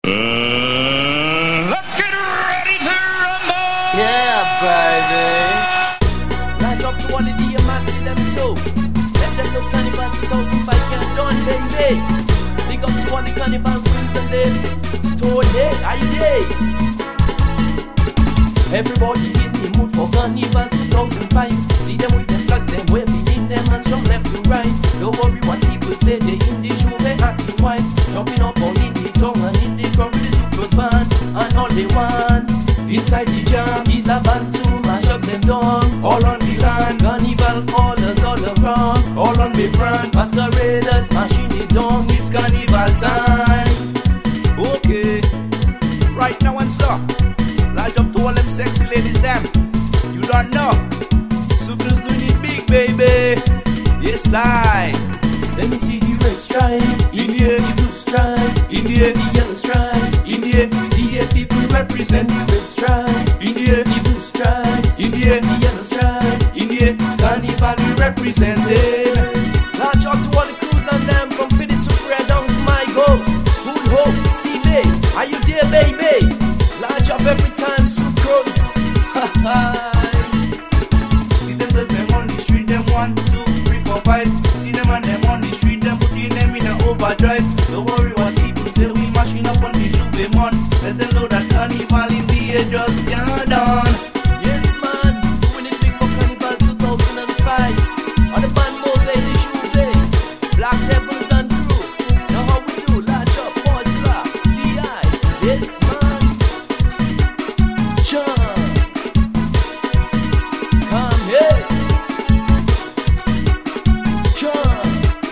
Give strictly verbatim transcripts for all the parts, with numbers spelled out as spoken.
Uh, let's get ready to rumble! Yeah, baby. Rise up to all the D M I see them so. Let them know Carnival two thousand five can't done, baby. Big up to all the Carnival queens and them. Stone Day, are you there? Everybody in the mood for Carnival two thousand five. See them with them flags, them waving in them hands from left to right. Don't worry what people say, they in the show, they acting white. Jumping up all in the tongue and in the crowd with the super band. And all they want inside the jam is a band to mash up them down. All on the land, Carnival callers all around. All on the front, masqueraders mashing it down. It's Carnival time. Okay, right now and stop. Large up to all them sexy ladies, them. You don't know. Sucre's doing it big, baby. Yes, I. Let me see the red stripe, In the air, the blue stripe, in the air, the yellow stripe, in the air, the air people represent the red stripe, in the air, the blue stripe, in the air, the yellow stripe. in the air. Carnival we representing. Large up to all the crews and them from Pity Super down to my go. Full hope, see me, are you there, baby? Large up every time, Sucrose. Ha ha. See them girls them on the street, them one, two, three, four, five. See them and them on the street, them putting them in an overdrive. Don't worry what people say, we mashing up on the Juve mon. Let them know that Carnival in the air just can't done. Yes, man, doing it big for Carnival two thousand five. On the band mode, lady shoe day. Black Rebels and crew. Now how we do, large up, pause, rap, D I. Yes, man. John. Come here. John.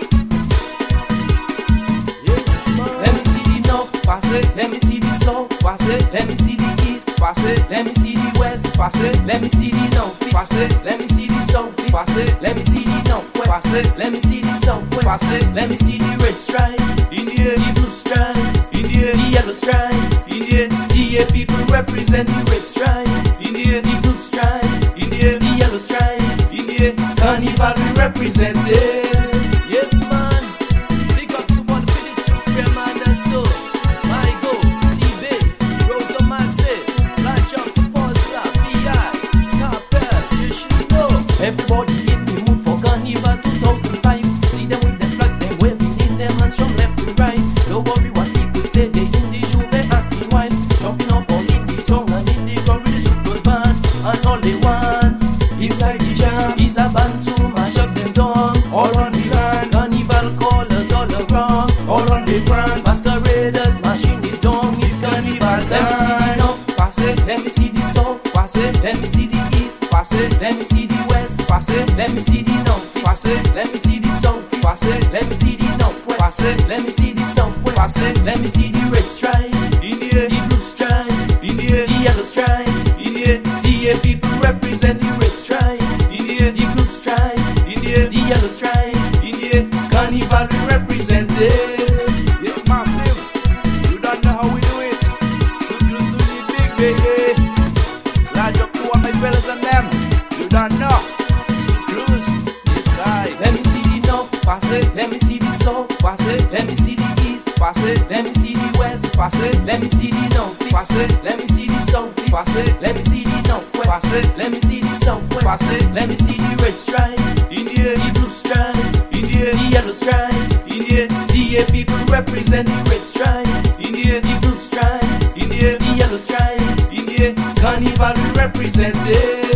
Yes, man. Let me see the north, pass it. Let me see the south, pass it. Let me see the east, Pass it, let me see the west, pass it, let me see the north, pass it, let me see the south, pass it, let me see the northwest, pass it, let me see the southwest, pass it. let me see the red stripe, in the air, the blue stripe, in the air, the yellow stripe, in the air, the air people represent the red stripe, in the air, the blue stripe, in the air, the yellow stripe, in the air. Carnival we representing. yes man, big up to all the Pity Super man and so, my go, C B, Rosa Manse, Large up to Pulsar, B I, Top L, you should know. Everybody in the mood for Carnival two thousand five. See them with them flags, them waving in them hands from left to right. Don't worry what people say, they in the Juve acting wild. Jumping up all in the tongue and in the crowd with the super band. And all they want inside the jam is a band to mash up them down. All on the land, Carnival callers all around. all on the front. Masqueraders mashing it down. It's Carnival time. Let me see the north, Pass it, let me see the south, pass it, let me see the east, pass it, let me see the west, pass it, let me see the north, pass it, let me see the south, pass it, let me see the northwest, pass it, let me see the southwest, pass it. let me see the red stripe, in the air, the blue stripe, in the air, the yellow stripe, in the air, the air people represent the red stripe, in the air, the blue stripe, in the air, the yellow stripe. in the air. Carnival we representing. Yes, massive. You don't know how we do it. Sucre's doing it big, baby. Large up to all my fellas and them. You don't know. Sucre's, yes, I. Let me see the north, Pass it, let me see the south, pass it, let me see the east, pass it, let me see the west, pass it, let me see the north, pass it, let me see the south, pass it, let me see the northwest, pass it, let me see the southwest, pass it. let me see the red stripe, in the air, the blue stripe, in the air, the yellow stripe, in the air, the air people represent the red stripe, in the air, the blue stripe, in the air, the yellow stripe. in the air. Carnival we representing.